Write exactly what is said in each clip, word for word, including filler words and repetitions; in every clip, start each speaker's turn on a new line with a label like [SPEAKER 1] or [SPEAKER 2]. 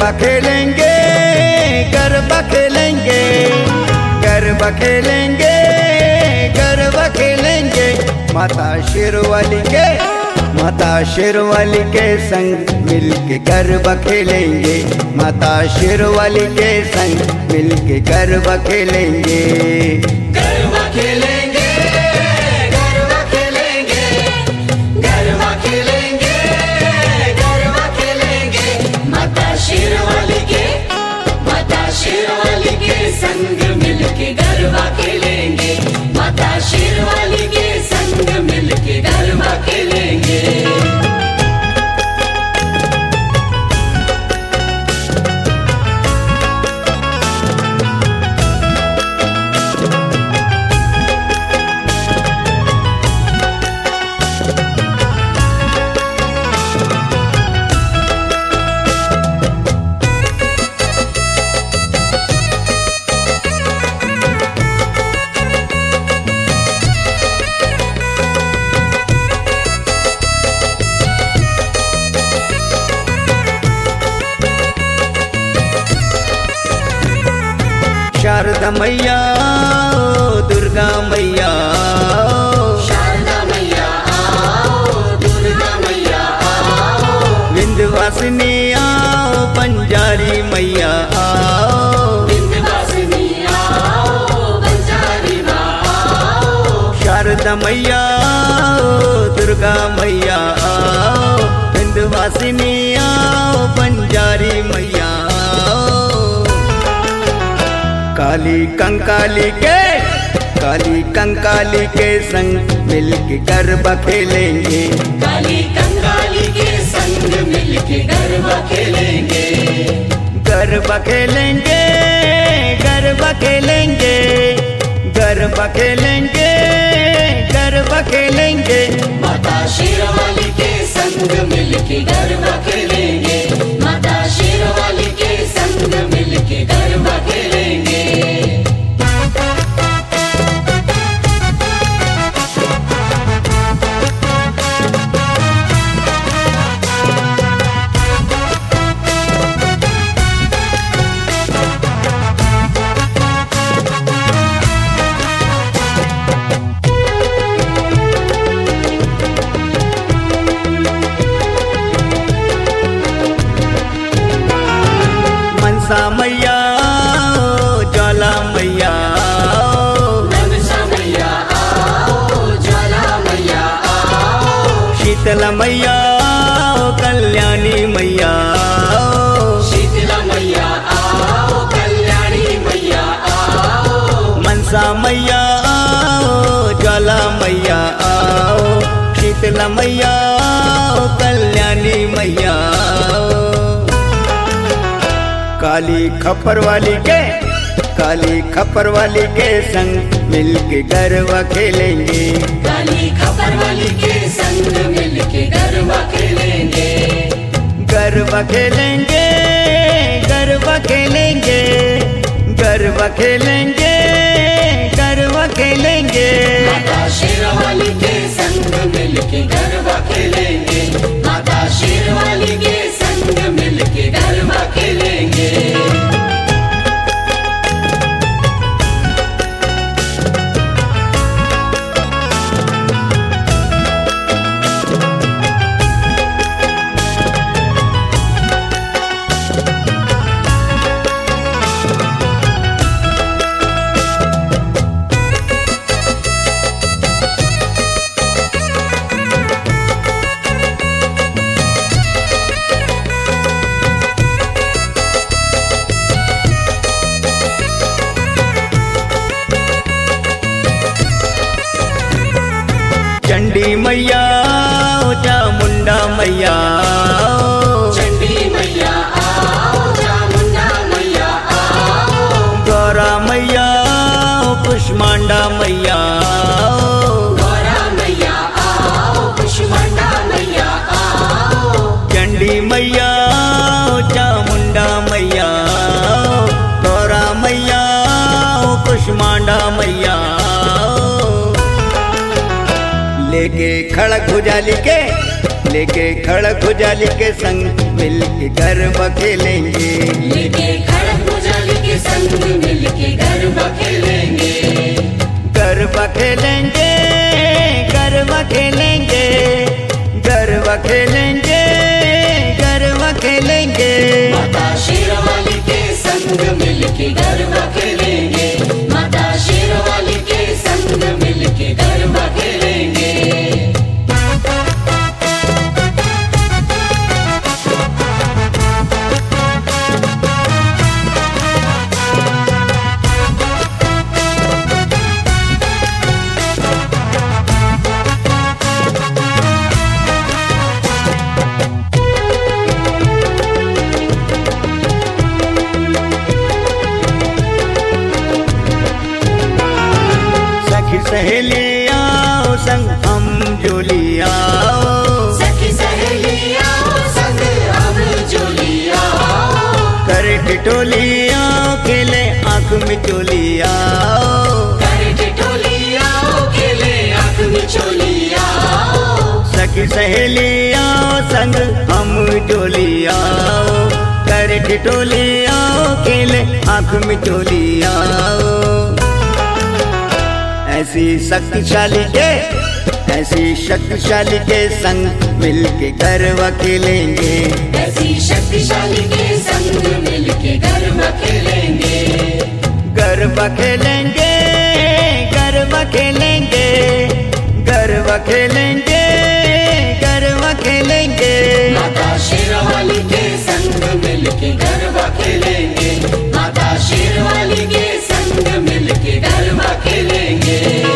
[SPEAKER 1] गरबा खेलेंगे गरबा खेलेंगे गरबा खेलेंगे गरबा खेलेंगे माता शेरवाली के माता शेरवाली के संग मिलके गरबा खेलेंगे माता शेरवाली के संग मिलके गरबा खेलेंगे
[SPEAKER 2] गरबा खेलेंगे गरबा खेलेंगे गरबा खेलेंगे गरबा खेलेंगे माता शेरवाली के माता शेरवाली के संग मिलके गरबा खेलेंगे माता शेरवाली के संग मिलके गरबा खेलेंगे।
[SPEAKER 1] शारदा मैया दुर्गा मैया
[SPEAKER 2] शारदा मैया आओ दुर्गा मैया आओ
[SPEAKER 1] विंध्यवासिनी आओ बंजारी मैया आओ
[SPEAKER 2] विंध्यवासिनी आओ बंजारी माँ आओ
[SPEAKER 1] शारदा मैया दुर्गा मैया आओ विंध्यवासिनी आओ बंजारी मैया काली कंकाली के काली कंकाली के संग मिलके गरबा खेलेंगे
[SPEAKER 2] काली कंकाली के संग मिलके गरबा खेलेंगे
[SPEAKER 1] गरबा खेलेंगे गरबा खेलेंगे गरबा खेलेंगे गरबा खेलेंगे
[SPEAKER 2] माता शेरवाली के संग मिलके गरबा खेलेंगे माता शेरवाली के संग मिलके गरबा खेलेंगे।
[SPEAKER 1] मनसा मैया ज्वाला मैया
[SPEAKER 2] मनसा मैया आओ ज्वाला मैया आओ
[SPEAKER 1] शीतला मैया कल्याणी मैया
[SPEAKER 2] शीतला मैया आओ कल्याणी मैया आओ
[SPEAKER 1] मनसा मैया ज्वाला मैया आओ शीतला मैया कल्याणी मैया काली खप्पर वाली के काली खप्पर वाली के संग मिलके गरबा खेलेंगे
[SPEAKER 2] काली खबर वाली के संग मिलके गरबा खेलेंगे
[SPEAKER 1] गरबा खेलेंगे गरबा खेलेंगे गरबा खेलेंगे गरबा खेलेंगे
[SPEAKER 2] माता शेरवाली के संग मिलके गरबा खेलेंगे माता शेरवाली के संग मिलके गरबा खेलेंगे।
[SPEAKER 1] चंडी मैया चामुंडा मैया
[SPEAKER 2] चंडी मैया आओ चामुंडा मैया आओ
[SPEAKER 1] गौरा मैया कुष्मांडा मैया
[SPEAKER 2] गौरा मैया आओ कुष्मांडा मैया आओ
[SPEAKER 1] चंडी मैया चामुंडा मैया गौरा मैया कुष्मांडा मैया लेके खड़क भुजाली के लेके खड़क भुजाली के संग मिल के गरबा खेलेंगे।
[SPEAKER 2] लेके खड़क भुजाली के संग मिल के गरबा खेलेंगे।
[SPEAKER 1] गरबा खेलेंगे गरबा खेलेंगे गरबा खेलेंगे गरबा खेलेंगे।
[SPEAKER 2] माता शेरवाली के संग मिल के गरबा खेलेंगे। माता शेरवाली के संग मिल के गरबा खेलेंगे।
[SPEAKER 1] सहेलियाँ संग हम जोलियाँ
[SPEAKER 2] सखी सहेलियाँ संग हम जोलियाँ।
[SPEAKER 1] करे टिटोलियाँ खेले आँख में चोलियाँ।
[SPEAKER 2] करे टिटोलियाँ खेले आँख में चोलियाँ।
[SPEAKER 1] सखी सहेलियाँ संग हम जोलियाँ करे टिटोलियाँ खेले आँख में चोलियाँ। ऐसी शक्तिशाली के ऐसी शक्तिशाली के संग मिल के गरबा खेलेंगे।
[SPEAKER 2] ऐसी शक्तिशाली के संग मिल के गरबा खेलेंगे।
[SPEAKER 1] गरबा खेलेंगे गरबा खेलेंगे गरबा खेलेंगे गरबा खेलेंगे।
[SPEAKER 2] माता शेरवाली के संग मिल के गरबा खेलेंगे। माता शेरवाली के संग मिल के गरबा खेलेंगे।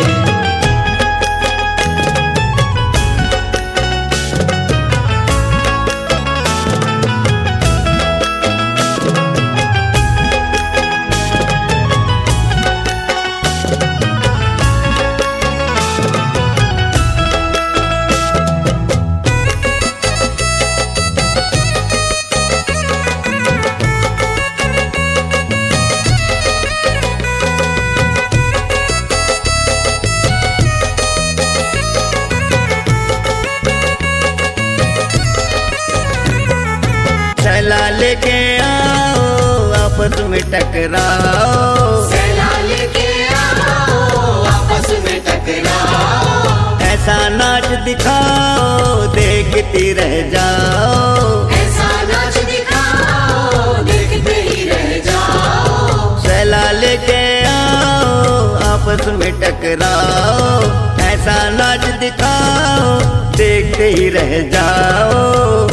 [SPEAKER 1] सैला लेके आओ आपस में टकराओ।
[SPEAKER 2] सैला लेके आओ आपस में टकराओ।
[SPEAKER 1] ऐसा नाच दिखाओ देखती रह जाओ।
[SPEAKER 2] ऐसा नाच दिखाओ देखते ही रह जाओ।
[SPEAKER 1] सैला लेके आओ आपस में टकराओ। ऐसा नाच दिखाओ देखते ही रह जाओ।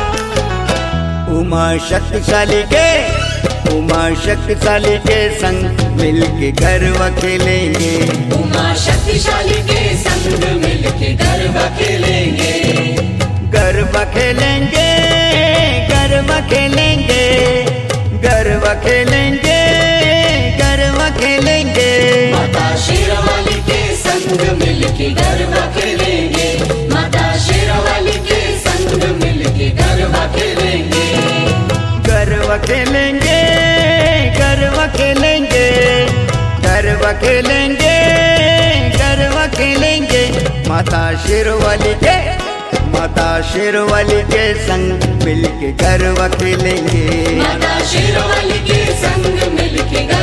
[SPEAKER 1] उमा शक्तिशाली के उमा शक्तिशाली के संग मिल के गरबा खेलेंगे।
[SPEAKER 2] उमा शक्तिशाली के संग मिल के गरबा खेलेंगे।
[SPEAKER 1] गरबा खेलेंगे गरबा खेलेंगे गरबा खेलेंगे गरबा खेलेंगे।
[SPEAKER 2] माता शेरवाली के संग मिल के गरबा खेलेंगे। माता शेरवाली के संग मिल के गरबा खेलेंगे।
[SPEAKER 1] गरबा खेलेंगे गरबा खेलेंगे गरबा खेलेंगे गरबा खेलेंगे। माता शेरवाली के माता शेरवाली के संग मिल के गरबा खेलेंगे।
[SPEAKER 2] माता शेरवाली के संग मिल के